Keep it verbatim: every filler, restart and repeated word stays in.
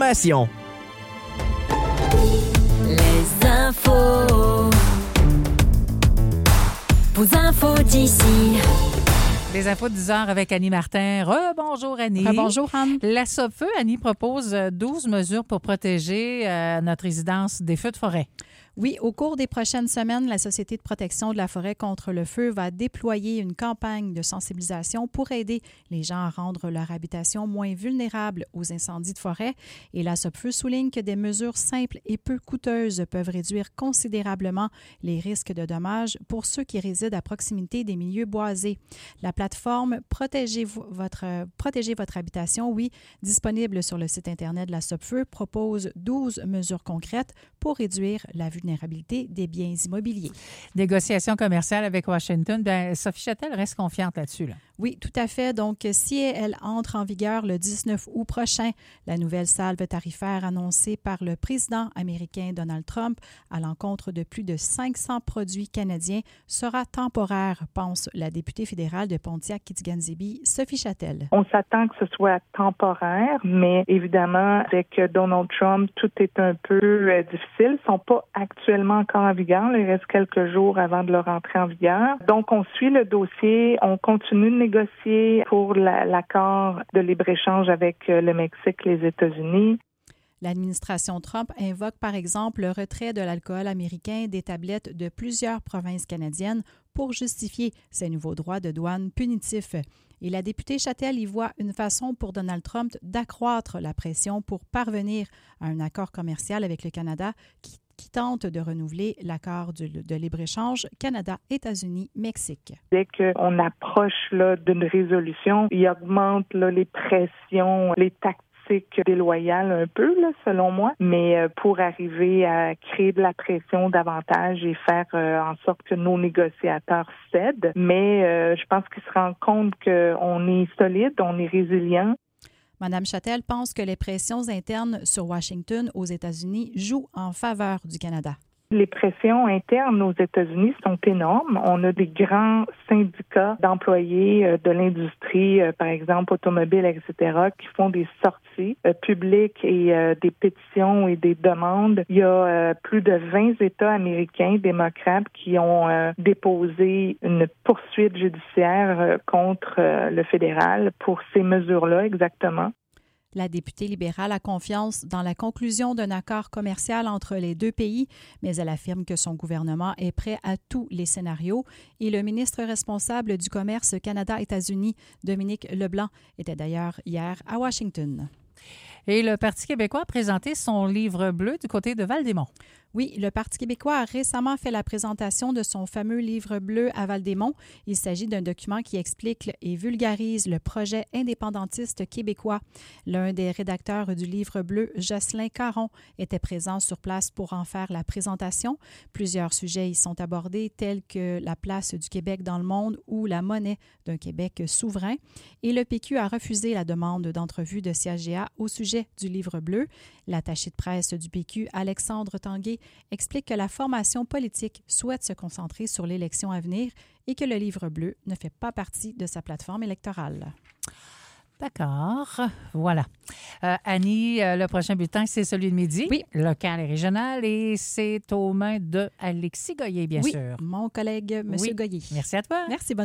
d'information. Les infos. Vos infos d'ici. Les infos de dix heures avec Annie Martin. Rebonjour Annie. Rebonjour Anne. La Sopfeu, Annie, propose douze mesures pour protéger euh, notre résidence des feux de forêt. Oui, au cours des prochaines semaines, la Société de protection de la forêt contre le feu va déployer une campagne de sensibilisation pour aider les gens à rendre leur habitation moins vulnérable aux incendies de forêt. Et la Sopfeu souligne que des mesures simples et peu coûteuses peuvent réduire considérablement les risques de dommages pour ceux qui résident à proximité des milieux boisés. La plateforme Protégez votre, Protégez votre habitation, oui, disponible sur le site Internet de la Sopfeu, propose douze mesures concrètes pour réduire la vulnérabilité des biens immobiliers. Négociations commerciales avec Washington, bien, Sophie Châtel reste confiante là-dessus, là. Oui, tout à fait. Donc, si elle entre en vigueur le dix-neuf août prochain, la nouvelle salve tarifaire annoncée par le président américain Donald Trump à l'encontre de plus de cinq cents produits canadiens sera temporaire, pense la députée fédérale de Pontiac-Kitsiganzibi, Sophie Châtel. On s'attend que ce soit temporaire, mais évidemment, avec Donald Trump, tout est un peu euh, difficile. Ils ne sont pas actuellement encore en vigueur. Il reste quelques jours avant de leur entrée en vigueur. Donc, on suit le dossier. On continue de négocier pour la, l'accord de libre-échange avec le Mexique et les États-Unis. L'administration Trump invoque par exemple le retrait de l'alcool américain des tablettes de plusieurs provinces canadiennes pour justifier ces nouveaux droits de douane punitifs. Et la députée Châtel y voit une façon pour Donald Trump d'accroître la pression pour parvenir à un accord commercial avec le Canada qui qui tente de renouveler l'accord de, de libre-échange Canada-États-Unis-Mexique. Dès qu'on approche là, d'une résolution, il augmente là, les pressions, les tactiques déloyales un peu, là, selon moi, mais pour arriver à créer de la pression davantage et faire euh, en sorte que nos négociateurs cèdent. Mais euh, je pense qu'ils se rendent compte qu'on est solide, on est résilient. Mme Châtel pense que les pressions internes sur Washington aux États-Unis jouent en faveur du Canada. Les pressions internes aux États-Unis sont énormes. On a des grands syndicats d'employés de l'industrie, par exemple automobile, et cetera, qui font des sorties publiques et des pétitions et des demandes. Il y a plus de vingt États américains démocrates qui ont déposé une poursuite judiciaire contre le fédéral pour ces mesures-là exactement. La députée libérale a confiance dans la conclusion d'un accord commercial entre les deux pays, mais elle affirme que son gouvernement est prêt à tous les scénarios. Et le ministre responsable du commerce Canada-États-Unis, Dominique Leblanc, était d'ailleurs hier à Washington. Et le Parti québécois a présenté son livre bleu du côté de Val-des-Monts. Oui, le Parti québécois a récemment fait la présentation de son fameux livre bleu à Val-des-Monts. Il s'agit d'un document qui explique et vulgarise le projet indépendantiste québécois. L'un des rédacteurs du livre bleu, Jocelyn Caron, était présent sur place pour en faire la présentation. Plusieurs sujets y sont abordés, tels que la place du Québec dans le monde ou la monnaie d'un Québec souverain. Et le P Q a refusé la demande d'entrevue de C A G A au sujet du livre bleu. L'attaché de presse du P Q, Alexandre Tanguay, explique que la formation politique souhaite se concentrer sur l'élection à venir et que le livre bleu ne fait pas partie de sa plateforme électorale. D'accord. Voilà. Euh, Annie, euh, le prochain bulletin, c'est celui de midi. Oui. Local et régional. Et c'est aux mains de Alexis Goyer, bien oui, sûr. Mon collègue, M. Oui. Goyer. Merci à toi. Merci. Bonne